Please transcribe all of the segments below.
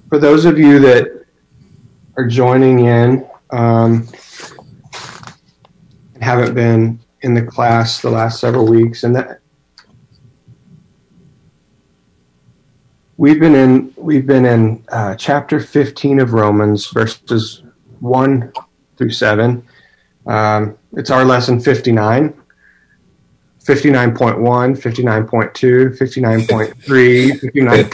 For those of you that are joining in and haven't been in the class the last several weeks, and that we've been in chapter 15 of Romans, verses 1 through 7. It's our lesson 59. 59.1, 59.2, 59.3,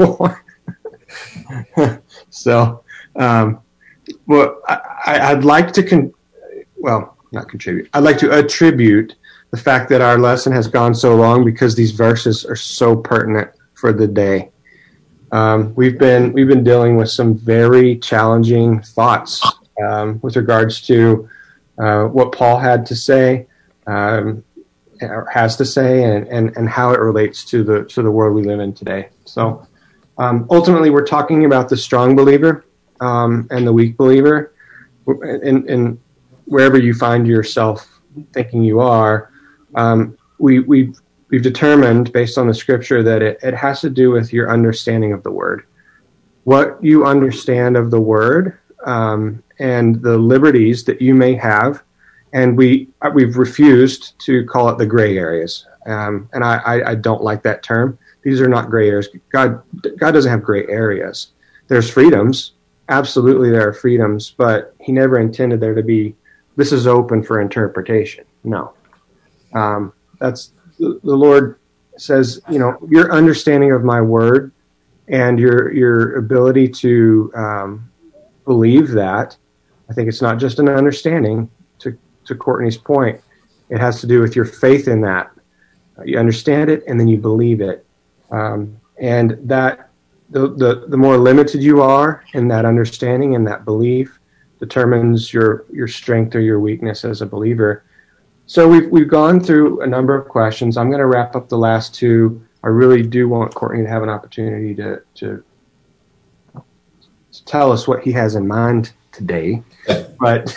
59.4. So, well, I'd like to, not contribute. I'd like to attribute the fact that our lesson has gone so long because these verses are so pertinent for the day. We've been dealing with some very challenging thoughts with regards to what Paul had to say, or has to say, and how it relates to the world we live in today. So ultimately, we're talking about the strong believer and the weak believer, and wherever you find yourself thinking you are, we've determined based on the scripture that it has to do with your understanding of the word, what you understand of the word, and the liberties that you may have. And we've refused to call it the gray areas. And I don't like that term. These are not gray areas. God doesn't have gray areas. There's freedoms. Absolutely there are freedoms, but he never intended there to be, this is open for interpretation. No. That's the Lord says, your understanding of my word and your ability to believe that, I think it's not just an understanding. To Courtney's point, it has to do with your faith in that. You understand it, and then you believe it. And that the more limited you are in that understanding and that belief determines your strength or your weakness as a believer. So we've gone through a number of questions. I'm going to wrap up the last two. I really do want Courtney to have an opportunity to tell us what he has in mind today. But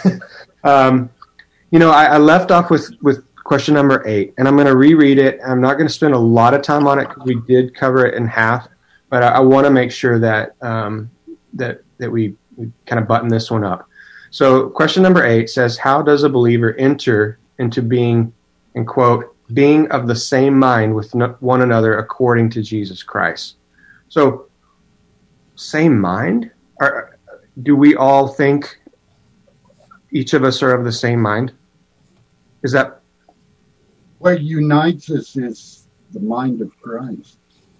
I left off with question number 8, and I'm going to reread it. I'm not going to spend a lot of time on it because we did cover it in half, but I want to make sure that that we kind of button this one up. So question number 8 says, how does a believer enter into being, and quote, being of the same mind with one another according to Jesus Christ? So, same mind? Do we all think each of us are of the same mind? Is that what unites us? Is the mind of Christ.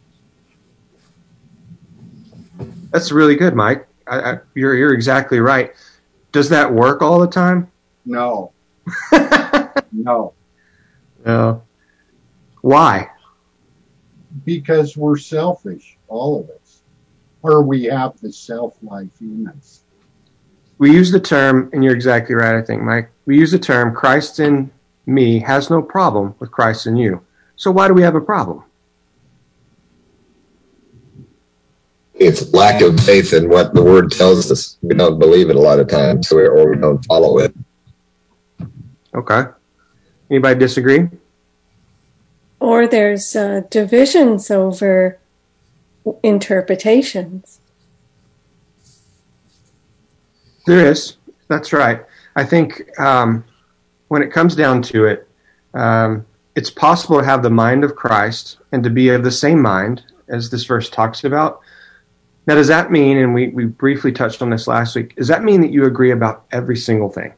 That's really good, Mike. You're exactly right. Does that work all the time? No. No. Why? Because we're selfish, all of us, or we have the self-life in us. We use the term, and you're exactly right, I think, Mike. We use the term, Christ in me has no problem with Christ in you. So why do we have a problem? It's lack of faith in what the word tells us. We don't believe it a lot of times, or we don't follow it. Okay. Anybody disagree? Or there's divisions over interpretations. There is. That's right. I think when it comes down to it, it's possible to have the mind of Christ and to be of the same mind as this verse talks about. Now, does that mean, and we briefly touched on this last week, does that mean that you agree about every single thing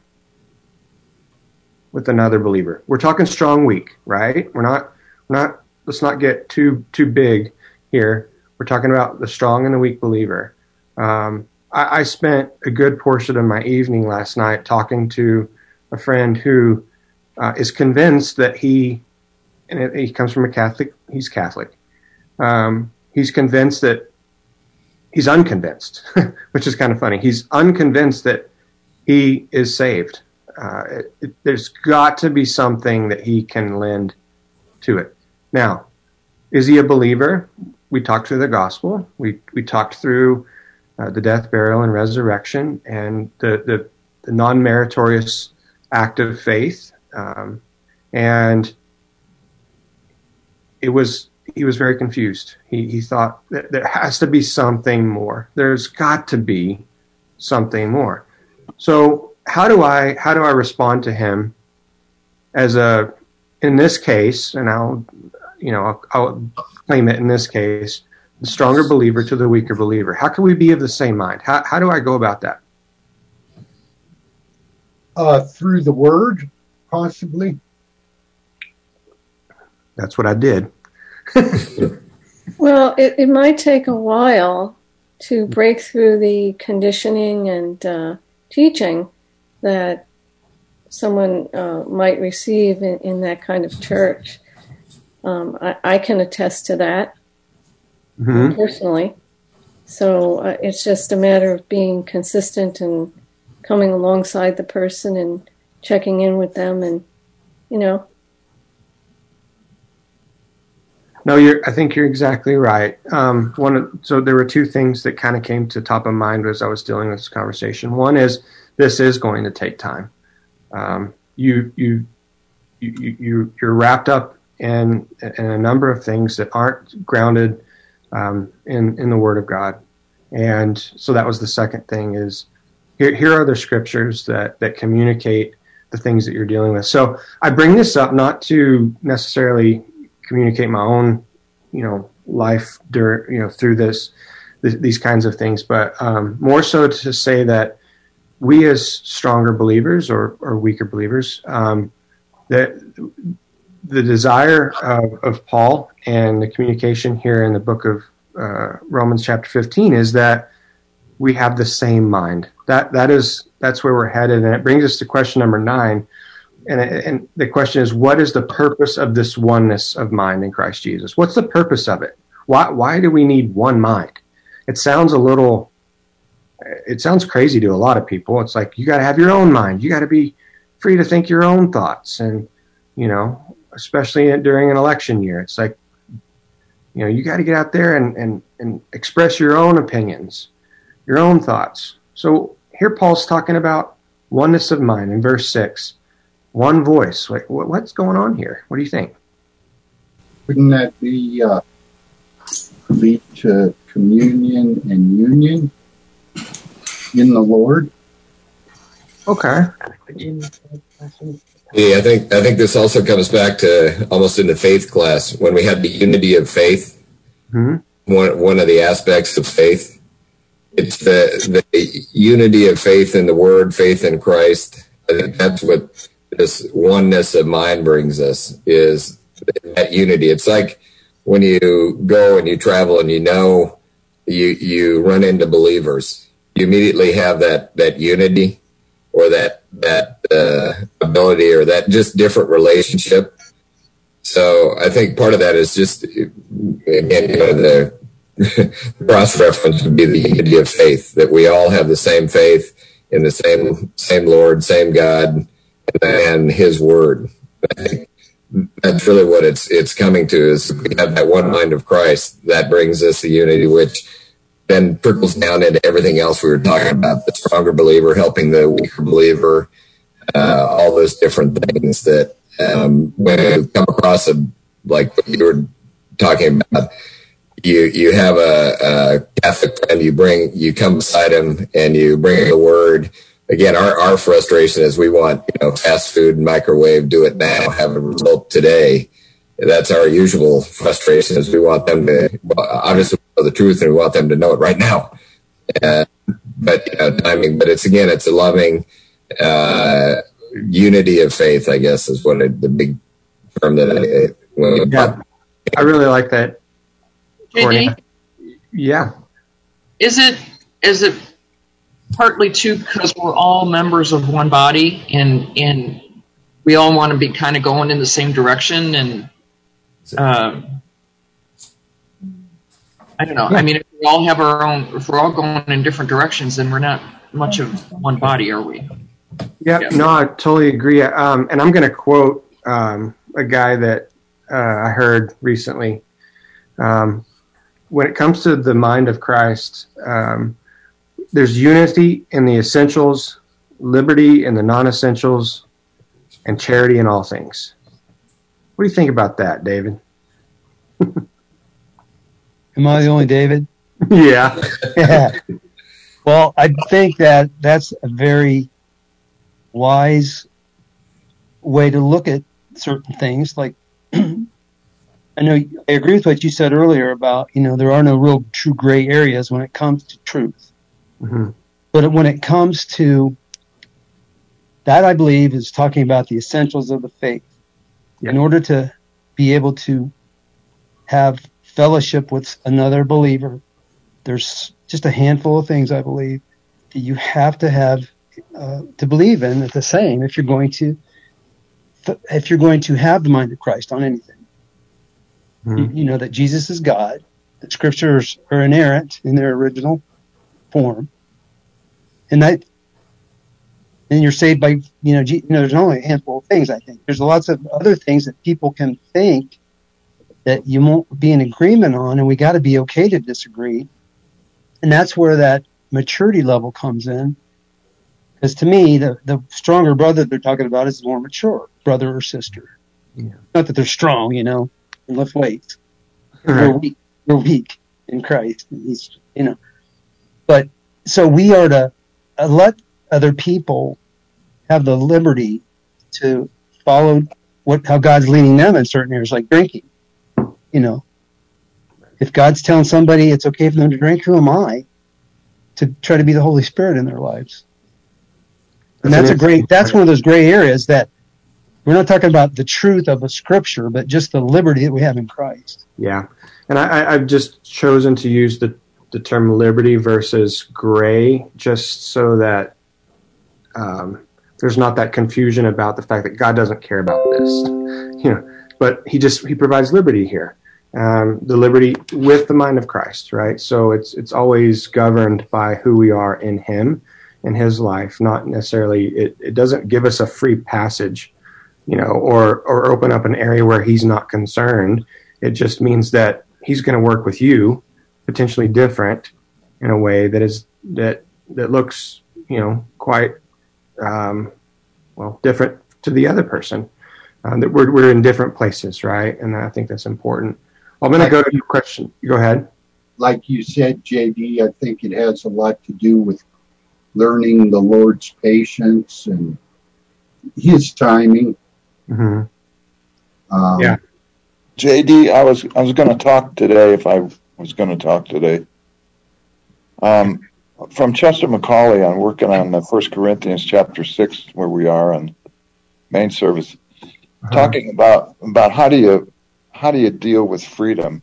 with another believer? We're talking strong, weak, right? We're not. Let's not get too big here. We're talking about the strong and the weak believer. I spent a good portion of my evening last night talking to a friend who is convinced that he comes from he's Catholic. He's convinced that he's unconvinced, which is kind of funny. He's unconvinced that he is saved. There's got to be something that he can lend to it. Now, is he a believer? We talked through the gospel. We talked through the death, burial, and resurrection, and the non-meritorious act of faith. And it was he was very confused. He thought that there has to be something more. There's got to be something more. So how do I respond to him in this case, and I'll claim it in this case, the stronger believer to the weaker believer? How can we be of the same mind? How do I go about that? Through the word, possibly. That's what I did. Well, it might take a while to break through the conditioning and teaching that someone might receive in that kind of church. I can attest to that personally. So it's just a matter of being consistent and coming alongside the person and checking in with them, and No, I think you're exactly right. So there were two things that kind of came to top of mind as I was dealing with this conversation. One is this is going to take time. You're wrapped up in a number of things that aren't grounded in the Word of God, and so that was the second thing. Is here are the scriptures that communicate the things that you're dealing with. So I bring this up not to necessarily communicate my own, life through these kinds of things, but more so to say that we as stronger believers or weaker believers, that the desire of Paul and the communication here in the book of Romans chapter 15 is that we have the same mind. That's where we're headed, and it brings us to question number 9. And the question is, what is the purpose of this oneness of mind in Christ Jesus? What's the purpose of it? Why do we need one mind? It sounds crazy to a lot of people. It's like, you got to have your own mind. You got to be free to think your own thoughts. And, especially during an election year, it's like, you got to get out there and express your own opinions, your own thoughts. So here Paul's talking about oneness of mind in verse 6. One voice. What's going on here? What do you think? Wouldn't that be lead to communion and union in the Lord? Okay. Yeah, I think this also comes back to almost in the faith class when we had the unity of faith. Mm-hmm. One of the aspects of faith, it's the unity of faith in the Word, faith in Christ. I think that's what this oneness of mind brings us, is that unity. It's like when you go and you travel and you run into believers, you immediately have that unity or that ability or that just different relationship. So I think part of that is just, again, the cross-reference would be the unity of faith, that we all have the same faith in the same Lord, same God, and His Word. I think that's really what it's coming to, is we have that one mind of Christ. That brings us the unity, which then trickles down into everything else we were talking about, the stronger believer helping the weaker believer, all those different things that when you come across like what you were talking about, you have a Catholic friend, you come beside him and you bring the Word. Again, our frustration is we want, fast food, microwave, do it now, have a result today. That's our usual frustration, is we want them to, obviously, know the truth, and we want them to know it right now. But timing. But it's a loving unity of faith, I guess, is what the big term that I really like that. JD? Yeah. Is it partly too because we're all members of one body and we all want to be kind of going in the same direction, and I don't know. I mean, if we're all going in different directions, then we're not much of one body, are we? Yeah. No, I totally agree. And I'm going to quote a guy that I heard recently. When it comes to the mind of Christ, there's unity in the essentials, liberty in the non-essentials, and charity in all things. What do you think about that, David? Am I the only David? Yeah. Yeah. Well, I think that that's a very wise way to look at certain things. Like, I know I agree with what you said earlier about, there are no real true gray areas when it comes to truth. Mm-hmm. But when it comes to that, I believe is talking about the essentials of the faith. Yeah. In order to be able to have fellowship with another believer, there's just a handful of things I believe that you have to have to believe in at the same if you're going to have the mind of Christ on anything. Mm-hmm. You know that Jesus is God, that scriptures are inerrant in their original form, and you're saved by there's only a handful of things. I think there's lots of other things that people can think that you won't be in agreement on, and we got to be okay to disagree. And that's where that maturity level comes in. Because to me, the stronger brother they're talking about is the more mature brother or sister. Yeah. Not that they're strong, and lift weights. Right. We're weak in Christ. He's, But so we are to let other people have the liberty to follow how God's leading them in certain areas, like drinking. If God's telling somebody it's okay for them to drink, who am I to try to be the Holy Spirit in their lives? And that's one of those gray areas that we're not talking about the truth of a scripture, but just the liberty that we have in Christ. Yeah. And I've just chosen to use the term liberty versus gray just so that there's not that confusion about the fact that God doesn't care about this, but he provides liberty here. The liberty with the mind of Christ, right? So it's always governed by who we are in him, in his life, not necessarily, it doesn't give us a free passage, or open up an area where he's not concerned. It just means that he's going to work with you potentially different in a way that looks, quite, different to the other person, that we're in different places, right? And I think that's important. I'm going to go to your question. Go ahead. Like you said, JD, I think it has a lot to do with learning the Lord's patience and his timing. Mm-hmm. Yeah. JD, I was going to talk today if I was going to talk today. From Chester McCauley, I'm working on the 1 Corinthians chapter 6, where we are on main service, talking about how do you deal with freedom?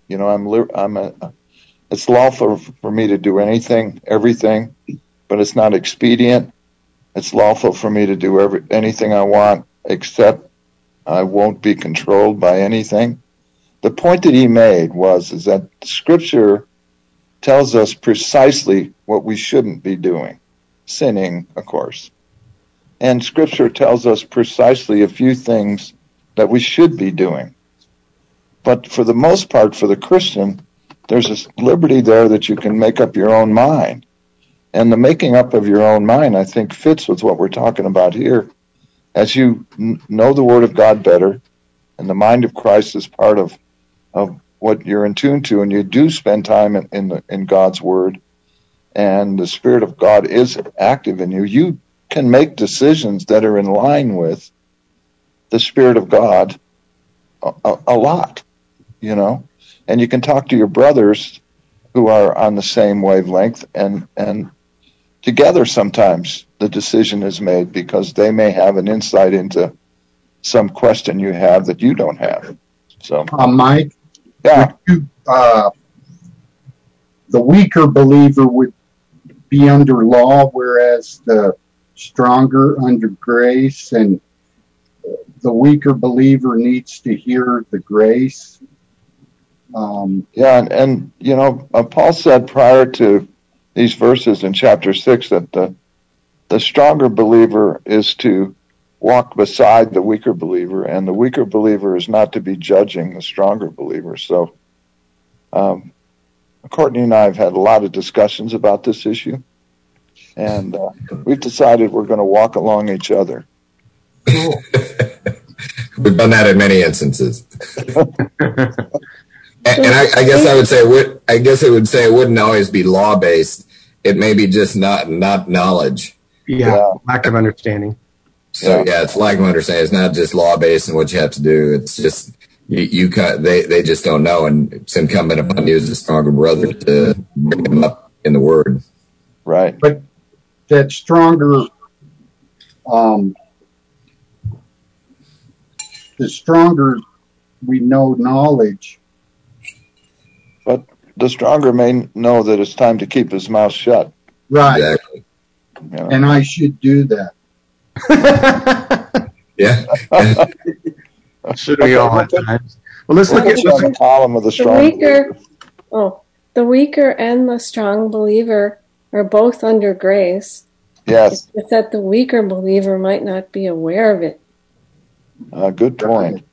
It's lawful for me to do everything, but it's not expedient. It's lawful for me to do anything I want, except I won't be controlled by anything. The point that he made is that Scripture tells us precisely what we shouldn't be doing, sinning, of course. And Scripture tells us precisely a few things that we should be doing. But for the most part, for the Christian, there's this liberty there that you can make up your own mind. And the making up of your own mind, I think, fits with what we're talking about here. As you know the Word of God better, and the mind of Christ is part of what you're in tune to, and you do spend time in God's Word, and the Spirit of God is active in you, you can make decisions that are in line with the Spirit of God a lot, and you can talk to your brothers who are on the same wavelength, and together sometimes the decision is made because they may have an insight into some question you have that you don't have. So, Mike, yeah, the weaker believer would be under law, whereas the stronger under grace, and the weaker believer needs to hear the grace. Paul said prior to these verses in chapter 6 that the stronger believer is to walk beside the weaker believer, and the weaker believer is not to be judging the stronger believer. So, Courtney and I have had a lot of discussions about this issue, and we've decided we're going to walk along each other. We've done that in many instances. And I guess I would say it would say it wouldn't always be law based. It may be just not knowledge. Yeah, lack of understanding. So it's lack of understanding. It's not just law based and what you have to do. It's just they just don't know, and it's incumbent upon you as a stronger brother to bring them up in the Word. Right. But that stronger, the stronger we know knowledge. But the stronger may know that it's time to keep his mouth shut. Right. Exactly. Yeah. And I should do that. Yeah. Should we all at times? Well, let's look at the column of the strong. The weaker and the strong believer are both under grace. Yes. It's that the weaker believer might not be aware of it. Good point.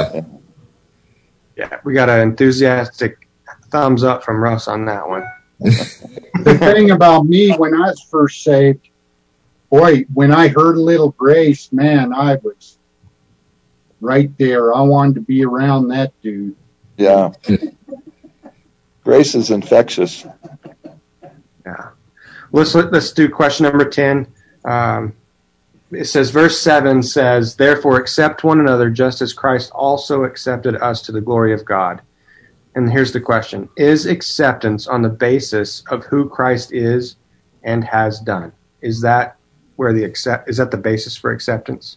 Yeah, we got an enthusiastic thumbs up from Russ on that one. The thing about me, when I was first saved, boy, when I heard a little grace, man, I was right there. I wanted to be around that dude. Yeah. Grace is infectious. Yeah. Let's do question number 10. It says, verse 7 says, therefore accept one another just as Christ also accepted us to the glory of God. And here's the question. Is acceptance on the basis of who Christ is and has done? Is that where is that the basis for acceptance?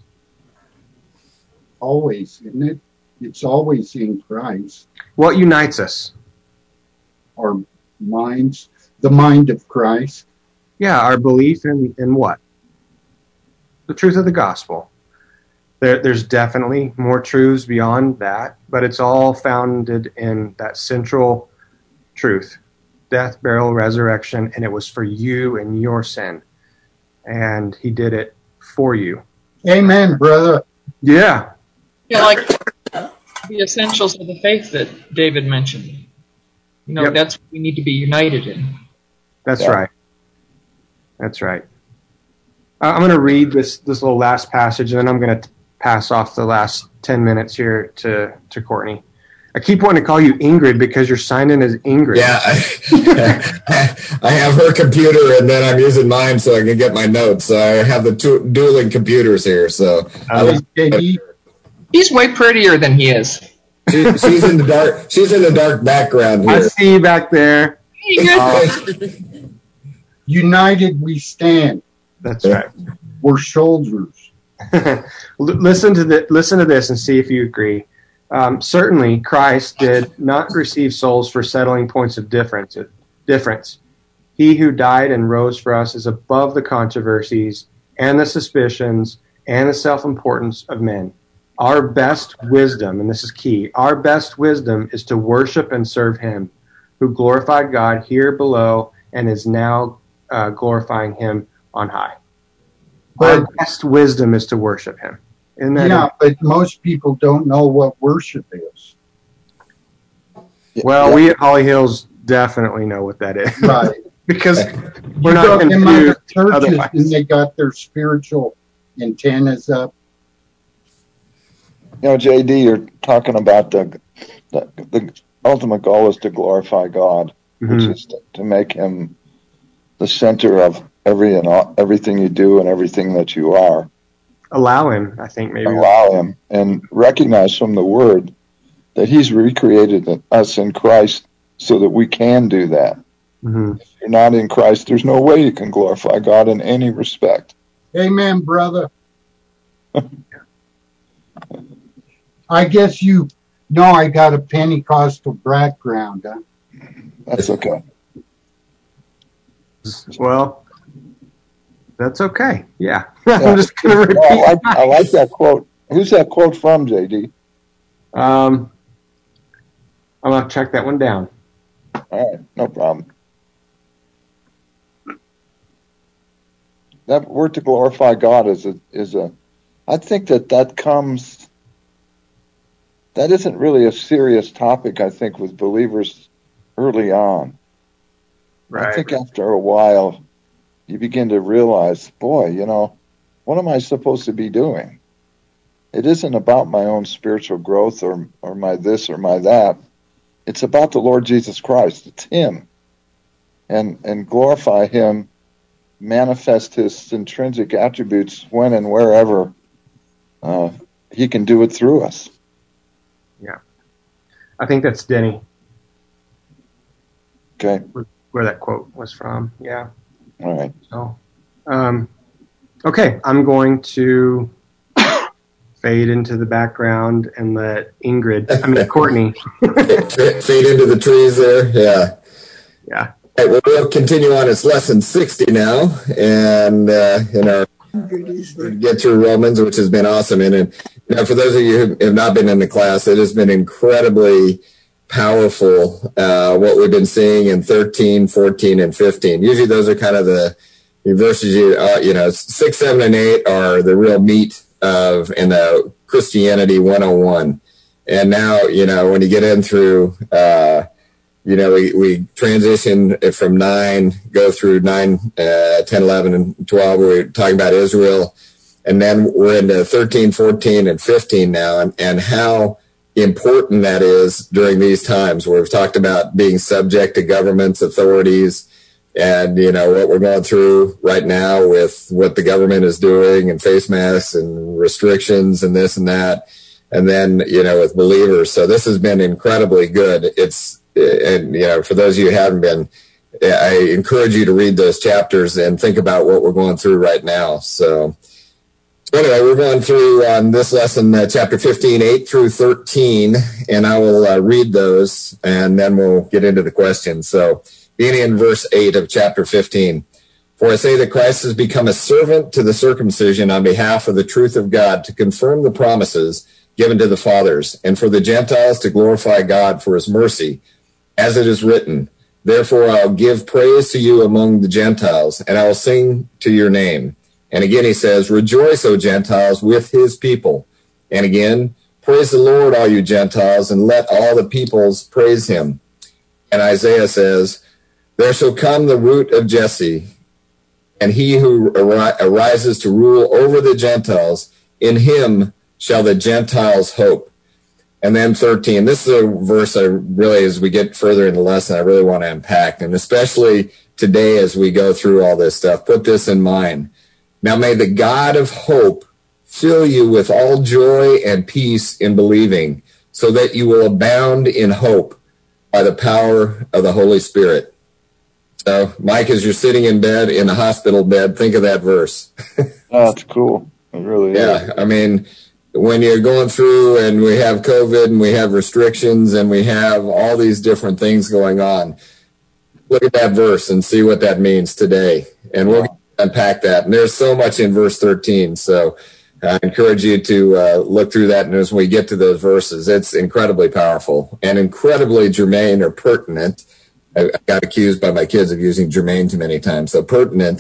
Always, isn't it? It's always in Christ. What unites us? Our minds, the mind of Christ. Yeah, our belief in what? The truth of the gospel. There's definitely more truths beyond that, but it's all founded in that central truth. Death, burial, resurrection, and it was for you and your sin. And he did it for you. Amen, brother. Yeah. Yeah, like the essentials of the faith that David mentioned. That's what we need to be united in. That's right. That's right. I'm going to read this little last passage, and then I'm going to pass off the last 10 minutes here to Courtney. I keep wanting to call you Ingrid because you're signed in as Ingrid. Yeah, I have her computer, and then I'm using mine so I can get my notes. So I have the dueling computers here. So he's way prettier than he is. She's in the dark. She's in the dark background here. I see you back there. United we stand. That's right. We're soldiers. Listen to this and see if you agree. Certainly, Christ did not receive souls for settling points of difference. He who died and rose for us is above the controversies and the suspicions and the self-importance of men. Our best wisdom, and this is key, our best wisdom is to worship and serve him who glorified God here below and is now glorifying him on high. Our best wisdom is to worship him. But most people don't know what worship is. Well, we at Holly Hills definitely know what that is. Right. Because we're not confused otherwise. And they got their spiritual antennas up. JD, you're talking about the ultimate goal is to glorify God, which is to make him the center of everything you do and everything that you are. Allow him, I think maybe. Allow him and recognize from the Word that he's recreated us in Christ so that we can do that. Mm-hmm. If you're not in Christ, there's no way you can glorify God in any respect. Amen, brother. I guess you know I got a Pentecostal background, huh? That's okay. Well, that's okay. Yeah. I'm just going to repeat. I like that quote. Who's that quote from, JD? I'm going to check that one down. All right. No problem. That word to glorify God is a I think that isn't really a serious topic, I think, with believers early on. Right. I think after a while, you begin to realize, boy, what am I supposed to be doing? It isn't about my own spiritual growth or my this or my that. It's about the Lord Jesus Christ. It's him. And glorify him, manifest his intrinsic attributes when and wherever he can do it through us. Yeah. I think that's Denny. Okay. Where that quote was from. Yeah. All right. So, okay, I'm going to fade into the background and let Courtney. Fade into the trees there. Yeah. Yeah. All right, we'll continue on. It's lesson 60 now, and get through Romans, which has been awesome. And for those of you who have not been in the class, it has been incredibly powerful what we've been seeing in 13, 14, and 15. Usually those are kind of the verses 6, 7, and 8 are the real meat of in the Christianity 101. And now, when you get in through, we transition from 9, go through 9, 10, 11, and 12. We're talking about Israel. And then we're into 13, 14, and 15 now, and how important that is during these times where we've talked about being subject to governments, authorities, and what we're going through right now with what the government is doing and face masks and restrictions and this and that, and then with believers. So this has been incredibly good. For those of you who haven't been, I encourage you to read those chapters and think about what we're going through right now. So anyway, we're going through on this lesson, chapter 15, 8 through 13, and I will read those, and then we'll get into the questions. So beginning in verse 8 of chapter 15, for I say that Christ has become a servant to the circumcision on behalf of the truth of God to confirm the promises given to the fathers, and for the Gentiles to glorify God for his mercy, as it is written, therefore I'll give praise to you among the Gentiles, and I will sing to your name. And again he says, rejoice, O Gentiles, with his people. And again, praise the Lord, all you Gentiles, and let all the peoples praise him. And Isaiah says, there shall come the root of Jesse, and he who arises to rule over the Gentiles, in him shall the Gentiles hope. And then 13, this is a verse I really, as we get further in the lesson, I really want to unpack, and especially today as we go through all this stuff, put this in mind. Now may the God of hope fill you with all joy and peace in believing, so that you will abound in hope by the power of the Holy Spirit. So, Mike, as you're sitting in bed, in a hospital bed, think of that verse. Oh, that's cool. It really is. Yeah, I mean, when you're going through and we have COVID and we have restrictions and we have all these different things going on, look at that verse and see what that means today. And we'll unpack that. And there's so much in verse 13. So I encourage you to look through that. And as we get to those verses, it's incredibly powerful and incredibly germane or pertinent. I got accused by my kids of using germane too many times. So pertinent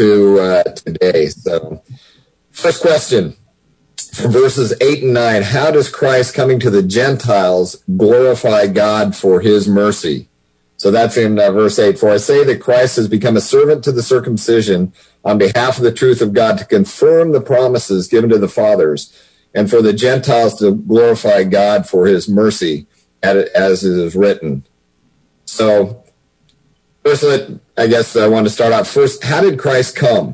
to today. So first question from verses 8 and 9. How does Christ coming to the Gentiles glorify God for his mercy? So that's in verse 8. For I say that Christ has become a servant to the circumcision on behalf of the truth of God to confirm the promises given to the fathers, and for the Gentiles to glorify God for his mercy, as it is written. So first, I guess I want to start out first. How did Christ come?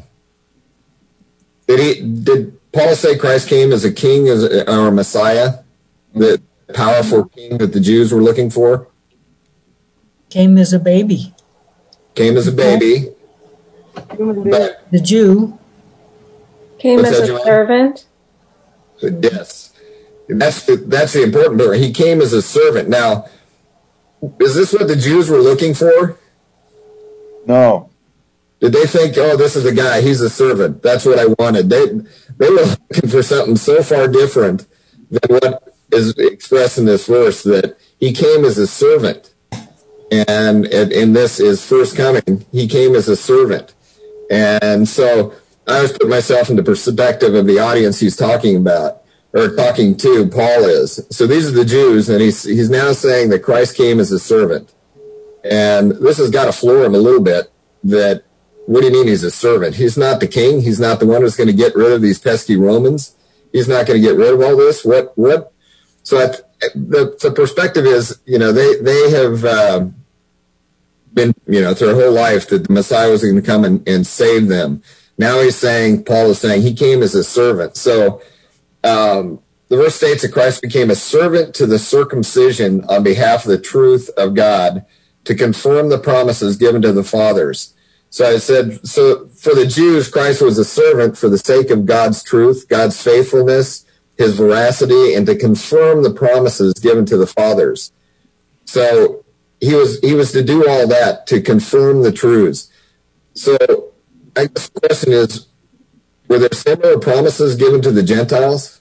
Did Paul say Christ came as a king or a Messiah, the powerful king that the Jews were looking for? Came as a baby. Came as a baby. But the Jew came as a servant. Yes, that's the important part. He came as a servant. Now, is this what the Jews were looking for? No. Did they think, oh, this is the guy, he's a servant, that's what I wanted? They were looking for something so far different than what is expressed in this verse, that he came as a servant. And in this, his first coming, he came as a servant. And so I always put myself in the perspective of the audience he's talking about, or talking to, Paul is. So these are the Jews, and he's now saying that Christ came as a servant. And this has got to floor him a little bit, that, what do you mean he's a servant? He's not the king. He's not the one who's going to get rid of these pesky Romans. He's not going to get rid of all this. What So the perspective is, they have been, through their whole life that the Messiah was going to come and save them. Now Paul is saying he came as a servant. So the verse states that Christ became a servant to the circumcision on behalf of the truth of God to confirm the promises given to the fathers. So I said, so for the Jews, Christ was a servant for the sake of God's truth, God's faithfulness, his veracity, and to confirm the promises given to the fathers. So he was to do all that, to confirm the truths. So I guess the question is, were there similar promises given to the Gentiles?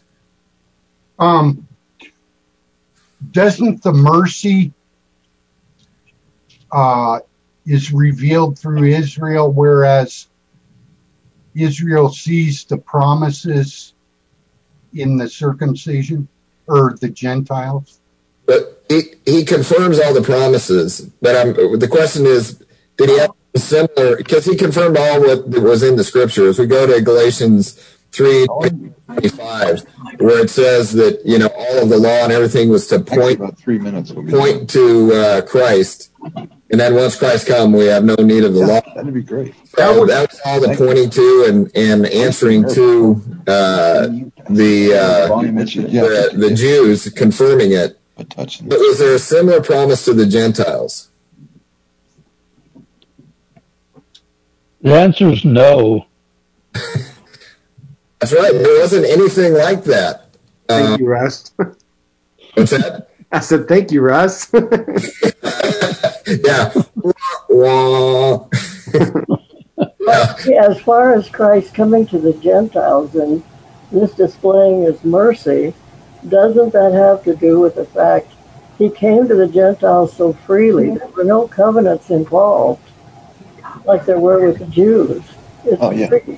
Doesn't the mercy is revealed through Israel, whereas Israel sees the promises in the circumcision or the Gentiles? But he confirms all the promises. But the question is, did he have similar? Because he confirmed all what was in the scriptures. We go to Galatians 3:25, where it says that all of the law and everything was to point to Christ. And then once Christ come, we have no need of the law. That'd be great. So that was all the pointing to and answering to the Jews, confirming it. But was there a similar promise to the Gentiles? The answer is no. That's right. There wasn't anything like that. Thank you, Russ. What's that? I said, thank you, Russ. Yeah. As far as Christ coming to the Gentiles and this displaying his mercy, doesn't that have to do with the fact he came to the Gentiles so freely? There were no covenants involved like there were with the Jews. It's free.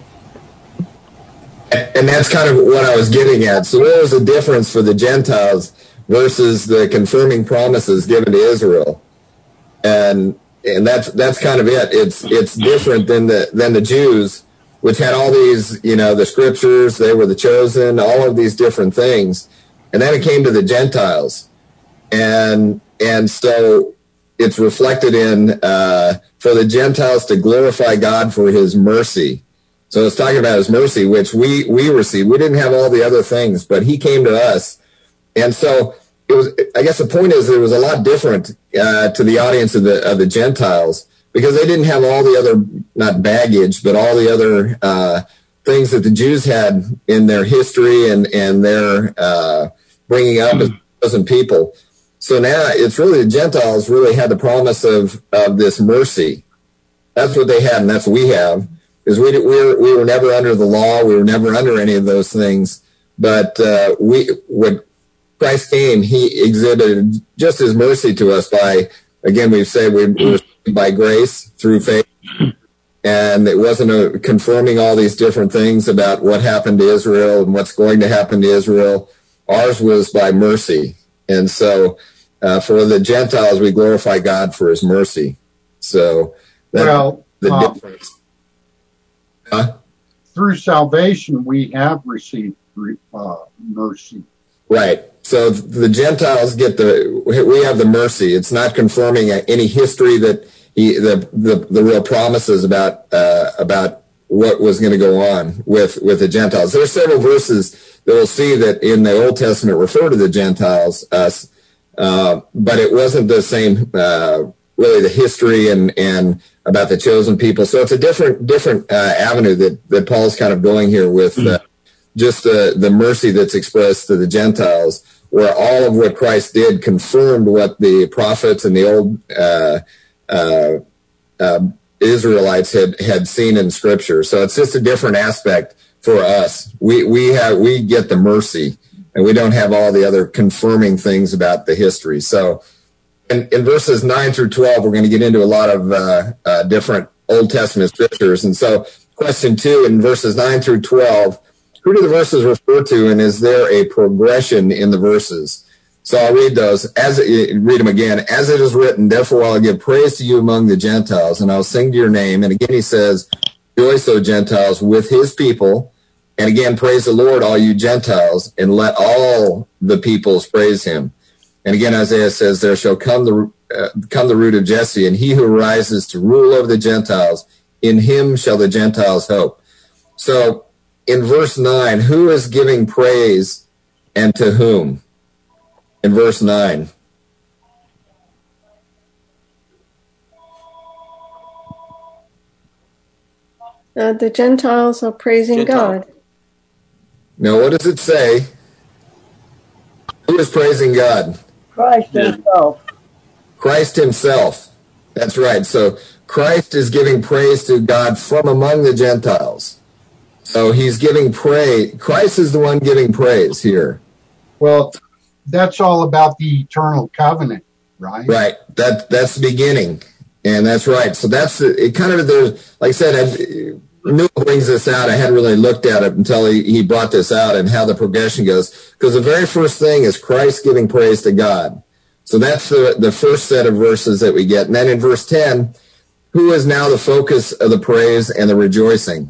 And that's kind of what I was getting at. So what was the difference for the Gentiles versus the confirming promises given to Israel? And that's kind of it. It's different than the Jews, which had all these, the scriptures, they were the chosen, all of these different things. And then it came to the Gentiles. And so it's reflected in for the Gentiles to glorify God for his mercy. So it's talking about his mercy, which we received. We didn't have all the other things, but he came to us. And so it was, I guess the point is it was a lot different to the audience of the Gentiles, because they didn't have all the other, not baggage, but all the other things that the Jews had in their history and their bringing up as chosen people. So now it's really the Gentiles really had the promise of this mercy. That's what they had, and that's what we have. Is we were never under the law, we were never under any of those things. But when Christ came, he exhibited just his mercy to us by, again, we've said we were by grace through faith. And it wasn't confirming all these different things about what happened to Israel and what's going to happen to Israel. Ours was by mercy. And so for the Gentiles, we glorify God for his mercy. So that's the difference. Through salvation, we have received mercy. Right. So the Gentiles we have the mercy. It's not confirming any history that the real promises about what was going to go on with the Gentiles. There are several verses that we'll see that in the Old Testament refer to the Gentiles, us, but it wasn't the same, really the history and about the chosen people. So it's a different avenue that Paul's kind of going here with just the mercy that's expressed to the Gentiles, where all of what Christ did confirmed what the prophets and the old Israelites had seen in Scripture. So it's just a different aspect for us. We get the mercy, and we don't have all the other confirming things about the history. So in verses 9 through 12, we're going to get into a lot of different Old Testament scriptures. And so question 2, in verses 9 through 12, who do the verses refer to, and is there a progression in the verses? So I'll read those. Read them again. As it is written, therefore I'll give praise to you among the Gentiles, and I'll sing to your name. And again he says, rejoice, O Gentiles, with his people. And again, praise the Lord, all you Gentiles, and let all the peoples praise him. And again, Isaiah says, there shall come the root of Jesse, and he who rises to rule over the Gentiles, in him shall the Gentiles hope. So in verse 9, who is giving praise and to whom? In verse 9. The Gentiles are praising God. Now, what does it say? Who is praising God? Christ himself. Christ himself. That's right. So Christ is giving praise to God from among the Gentiles. So he's giving praise. Christ is the one giving praise here. Well, that's all about the eternal covenant, right? Right. That's the beginning. And that's right. So that's it. Kind of, there's, like I said, Newell brings this out. I hadn't really looked at it until he brought this out and how the progression goes. Because the very first thing is Christ giving praise to God. So that's the first set of verses that we get. And then in verse 10, who is now the focus of the praise and the rejoicing?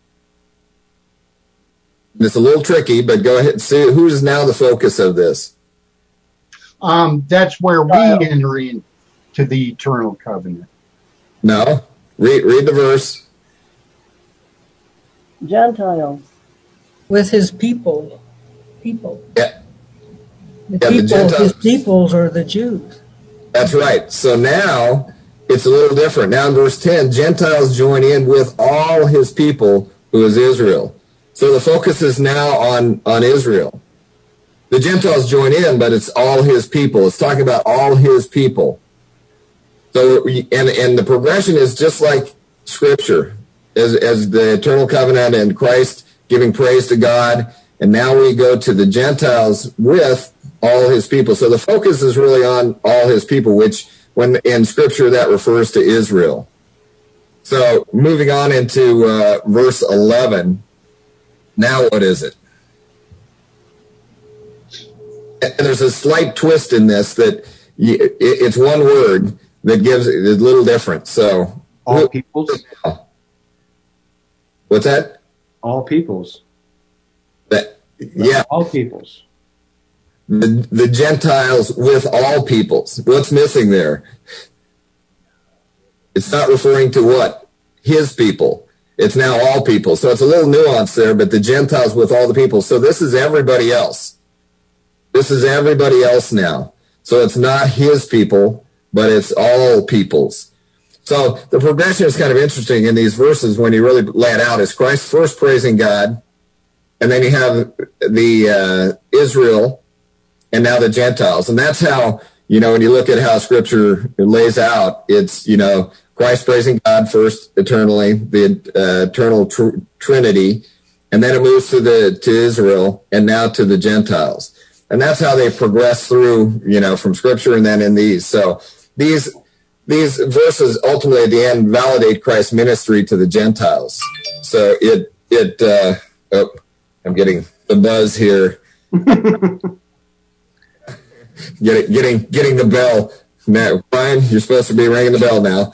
It's a little tricky, but go ahead. See, who is now the focus of this? That's where we enter into the eternal covenant. No. Read the verse. Gentiles. With his people. Yeah. His peoples are the Jews. That's right. So now it's a little different. Now in verse 10, Gentiles join in with all his people, who is Israel. So the focus is now on Israel. The Gentiles join in, but it's all his people. It's talking about all his people. So, and the progression is just like Scripture, as the eternal covenant and Christ giving praise to God. And now we go to the Gentiles with all his people. So the focus is really on all his people, which when in Scripture that refers to Israel. So moving on into verse 11. Now what is it? And there's a slight twist in this that it's one word that gives it a little different. So all peoples. What's that? All peoples. Yeah. All peoples. The Gentiles with all peoples. What's missing there? It's not referring to what? His people. It's now all people. So it's a little nuance there, but the Gentiles with all the people. So this is everybody else. This is everybody else now. So it's not his people, but it's all peoples. So the progression is kind of interesting in these verses when you really lay it out. Is Christ first praising God, and then you have the Israel, and now the Gentiles. And that's how, when you look at how Scripture lays out, it's, Christ praising God first eternally, the eternal Trinity, and then it moves to Israel, and now to the Gentiles. And that's how they progress through, from Scripture and then in these. So these verses ultimately at the end validate Christ's ministry to the Gentiles. So I'm getting the buzz here. getting the bell. Now, Brian, you're supposed to be ringing the bell now.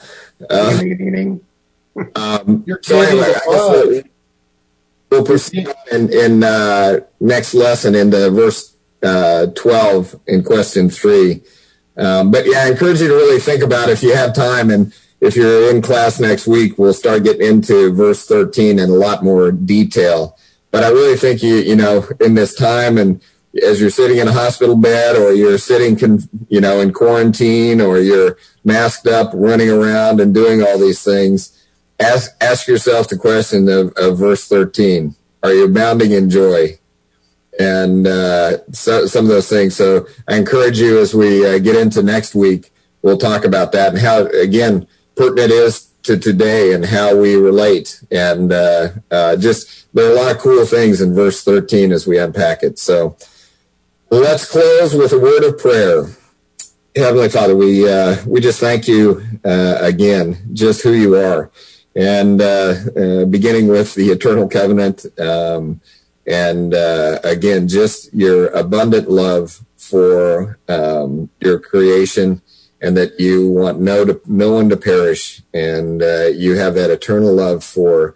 So anyway, we'll proceed in next lesson into verse 12 in question 3. But yeah, I encourage you to really think about it if you have time, and if you're in class next week, we'll start getting into verse 13 in a lot more detail. But I really think you in this time, and as you're sitting in a hospital bed, or you're sitting, in quarantine, or you're masked up, running around and doing all these things, ask yourself the question of verse 13. Are you abounding in joy? And so some of those things. So I encourage you as we get into next week, we'll talk about that and how, again, pertinent it is to today and how we relate. And just there are a lot of cool things in verse 13 as we unpack it. So let's close with a word of prayer. Heavenly Father, we just thank you again, just who you are, and beginning with the eternal covenant, and again, just your abundant love for your creation, and that you want no one to perish, and you have that eternal love for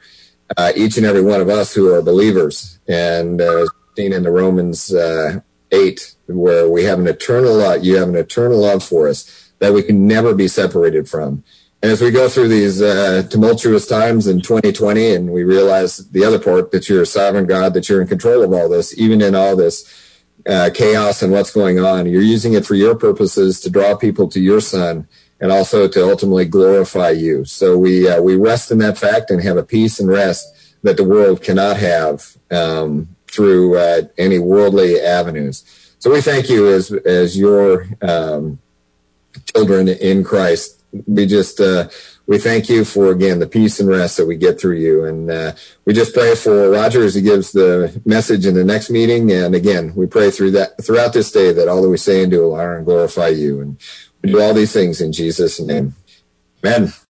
each and every one of us who are believers. And seen in the Romans 8, where we have an eternal love, you have an eternal love for us that we can never be separated from. And as we go through these tumultuous times in 2020, and we realize the other part, that you're a sovereign God, that you're in control of all this, even in all this chaos and what's going on, you're using it for your purposes to draw people to your Son, and also to ultimately glorify you. So we rest in that fact and have a peace and rest that the world cannot have through any worldly avenues. So we thank you as your children in Christ. We just we thank you for, again, the peace and rest that we get through you. And we just pray for Roger as he gives the message in the next meeting. And again, we pray throughout this day that all that we say and do will honor and glorify you. And we do all these things in Jesus' name. Amen.